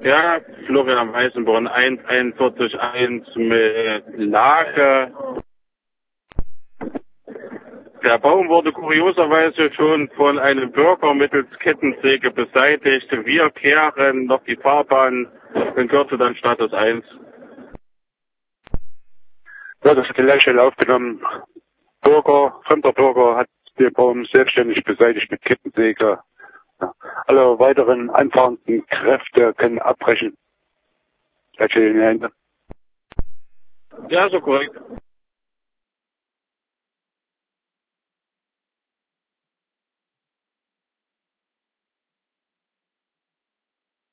Ja, Florian Weißenborn 141 mit Lage. Der Baum wurde kurioserweise schon von einem Bürger mittels Kettensäge beseitigt. Wir kehren noch die Fahrbahn in Kürze dann Status 1. Ja, das hat die Lehrstelle aufgenommen. Fremder Bürger hat den Baum selbstständig beseitigt mit Kettensäge. Ja. Alle weiteren anfahrenden Kräfte können abbrechen. Lehrstelle in die Hände. Ja, so korrekt.